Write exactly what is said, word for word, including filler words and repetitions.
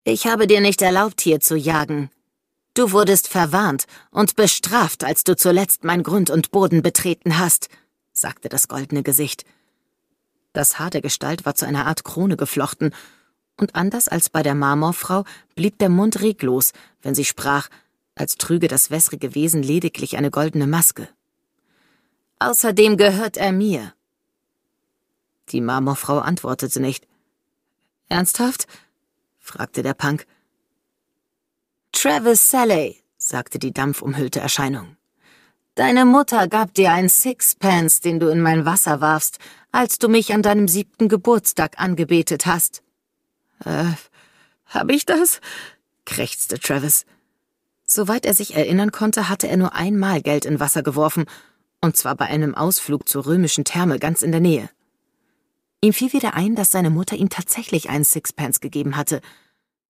»Ich habe dir nicht erlaubt, hier zu jagen. Du wurdest verwarnt und bestraft, als du zuletzt mein Grund und Boden betreten hast«, sagte das goldene Gesicht. Das Haar der Gestalt war zu einer Art Krone geflochten, und anders als bei der Marmorfrau blieb der Mund reglos, wenn sie sprach, als trüge das wässrige Wesen lediglich eine goldene Maske. »Außerdem gehört er mir.« Die Marmorfrau antwortete nicht. »Ernsthaft?« fragte der Punk. »Travis Salley«, sagte die dampfumhüllte Erscheinung. »Deine Mutter gab dir ein Sixpence, den du in mein Wasser warfst, als du mich an deinem siebten Geburtstag angebetet hast.« »Äh, hab ich das?« krächzte Travis. Soweit er sich erinnern konnte, hatte er nur einmal Geld in Wasser geworfen, und zwar bei einem Ausflug zur römischen Therme ganz in der Nähe. Ihm fiel wieder ein, dass seine Mutter ihm tatsächlich einen Sixpence gegeben hatte,